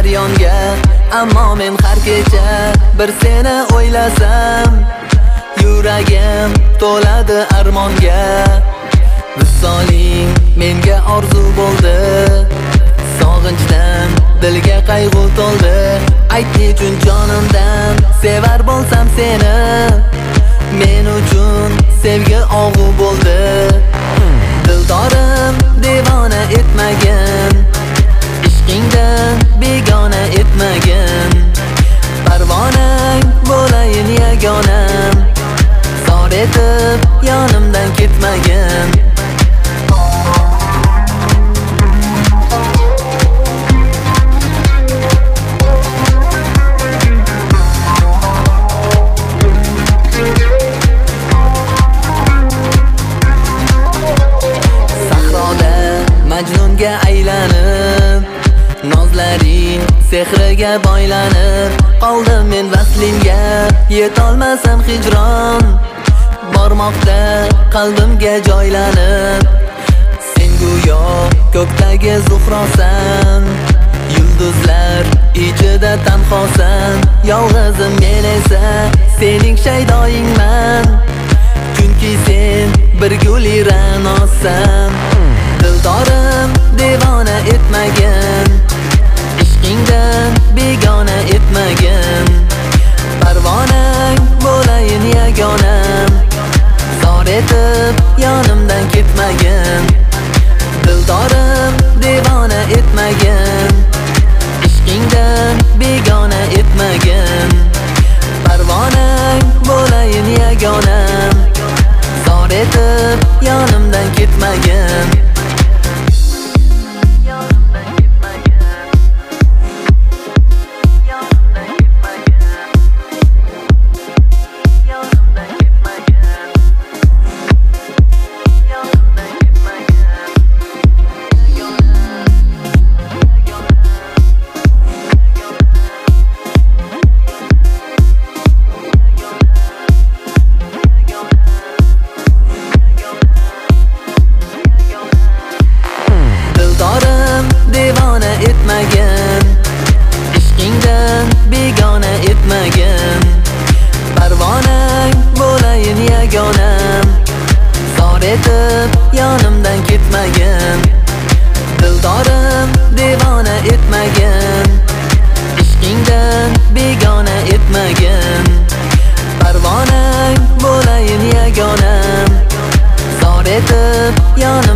daryonga. Ammo men har kecha bir seni o'ylasam, yuragim to'ladi armonga. Visoling menga orzu bo'ldi, sog'inchdan dilga qayg'u to'ldi. Ayt nechun jonimdan sevar bo'lsam seni, men uchun sevgi og'u bo'ldi. Dildorim devona etmagin, ishqingdan begona etmagin. Parvonang bo'layin yagonam, zor etib yonimdan ketmagin. Majnunga aylanib, nozlaring sehriga boylanib, qoldim men vaslingga, yetolmasam hijron. Bormoqda qalbimga joylanib, sen go'yo ko'kdagi zuhrosan, yulduzlar ichida tanhosan. Yolg'izim men esa sening shaydoyingman, chunki sen bir guli ra'nosan. Dildorim devona etmagin, ishqingdan begona etmagin. Parvonang bo'layin yagonam, zor etib yonimdan ketmagin. Dildorim devona etmagin, ishqingdan begona etmagin. Parvonang bo'layin yagonam, zor etib yonimdan ketmagin. Devona etmagin, ishqingdan begona etmagin. Parvonang bo'layin yagonam, zor etib yonimdan ketmagin. Dildorim devona etmagin, ishqingdan begona etmagin. Parvonang bo'layin yagonam, zor etib yonim